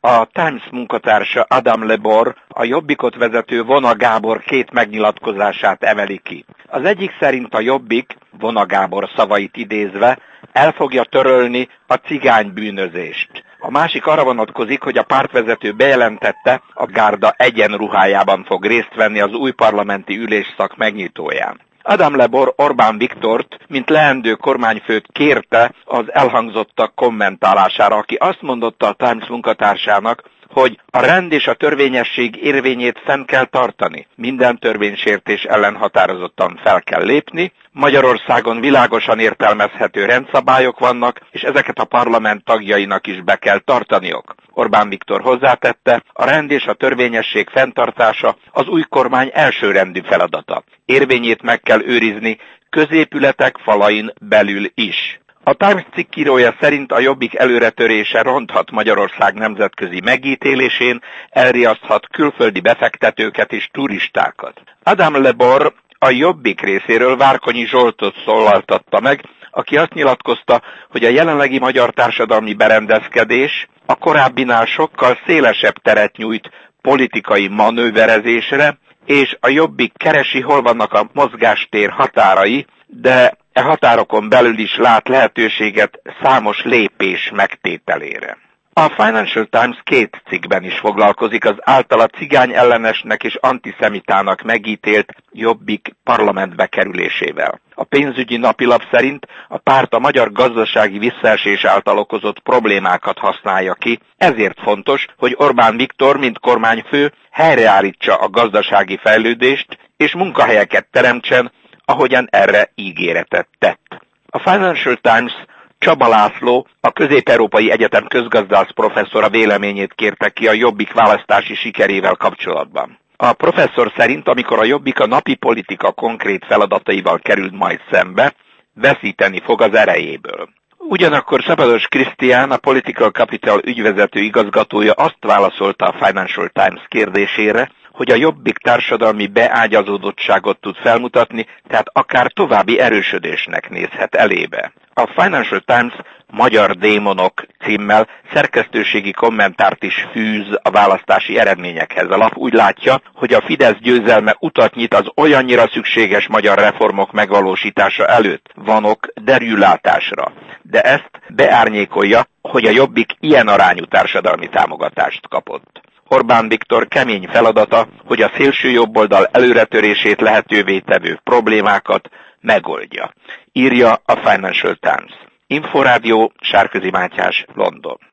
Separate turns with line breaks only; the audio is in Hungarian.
A Times munkatársa Adam Lebor a Jobbikot vezető Vona Gábor két megnyilatkozását emeli ki. Az egyik szerint a Jobbik, Vona Gábor szavait idézve, el fogja törölni a cigánybűnözést. A másik arra vonatkozik, hogy a pártvezető bejelentette, a gárda egyenruhájában fog részt venni az új parlamenti ülésszak megnyitóján. Adam Lebor Orbán Viktort, mint leendő kormányfőt kérte az elhangzottak kommentálására, aki azt mondotta a Times munkatársának, hogy a rend és a törvényesség érvényét fenn kell tartani, minden törvénysértés ellen határozottan fel kell lépni, Magyarországon világosan értelmezhető rendszabályok vannak, és ezeket a parlament tagjainak is be kell tartaniok. Orbán Viktor hozzátette, a rend és a törvényesség fenntartása az új kormány elsőrendű feladata. Érvényét meg kell őrizni középületek falain belül is. A Times cikkírója szerint a Jobbik előretörése ronthat Magyarország nemzetközi megítélésén, elriaszthat külföldi befektetőket és turistákat. Adam Lebor a Jobbik részéről Várkonyi Zsoltot szólaltatta meg, aki azt nyilatkozta, hogy a jelenlegi magyar társadalmi berendezkedés a korábbinál sokkal szélesebb teret nyújt politikai manőverezésre, és a Jobbik keresi, hol vannak a mozgástér határai, de e határokon belül is lát lehetőséget számos lépés megtételére. A Financial Times két cikkben is foglalkozik az általa cigány ellenesnek és antiszemitának megítélt Jobbik parlamentbe kerülésével. A pénzügyi napilap szerint a párt a magyar gazdasági visszaesés által okozott problémákat használja ki, ezért fontos, hogy Orbán Viktor, mint kormányfő, helyreállítsa a gazdasági fejlődést és munkahelyeket teremtsen, ahogyan erre ígéretet tett. A Financial Times Csaba László, a Közép-Európai Egyetem közgazdász professzora véleményét kérte ki a Jobbik választási sikerével kapcsolatban. A professzor szerint, amikor a Jobbik a napi politika konkrét feladataival kerül majd szembe, veszíteni fog az erejéből. Ugyanakkor Szabados Krisztián, a Political Capital ügyvezető igazgatója azt válaszolta a Financial Times kérdésére, hogy a Jobbik társadalmi beágyazódottságot tud felmutatni, tehát akár további erősödésnek nézhet elébe. A Financial Times Magyar Démonok címmel szerkesztőségi kommentárt is fűz a választási eredményekhez. A lap úgy látja, hogy a Fidesz győzelme utat nyit az olyannyira szükséges magyar reformok megvalósítása előtt, vanok derülátásra. De ezt beárnyékolja, hogy a Jobbik ilyen arányú társadalmi támogatást kapott. Orbán Viktor kemény feladata, hogy a szélső jobboldal előretörését lehetővé tevő problémákat megoldja, írja a Financial Times. Inforádió, Sárközi Mátyás, London.